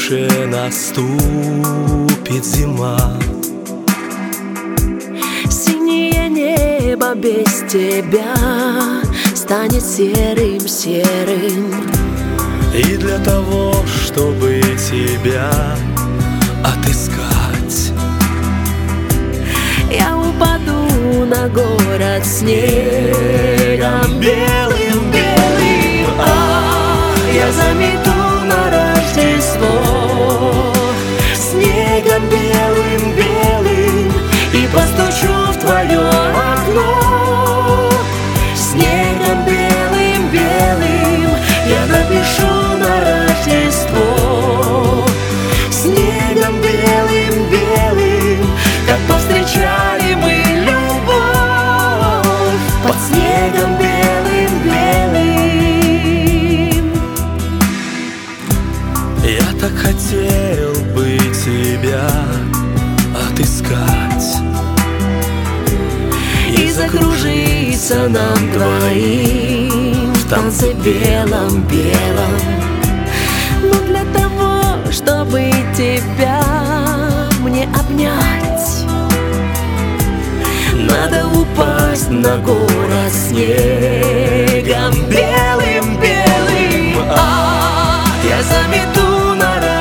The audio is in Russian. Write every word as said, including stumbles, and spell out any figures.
душе наступит зима. Синее небо без тебя станет серым-серым. И для того, чтобы тебя отыскать, я упаду на город снегом белым-белым. А я замету на Рождество снегом белым-белым и постучу в твое окно. Снегом белым-белым я напишу на Рождество. Снегом белым-белым, как повстречали мы любовь под снегом белым-белым. я так хотел бы тебя отыскать И закружиться нам двоим в танце белом-белом. Но для того, чтобы тебя мне обнять, надо упасть на город снегом белым-белым. А я замету на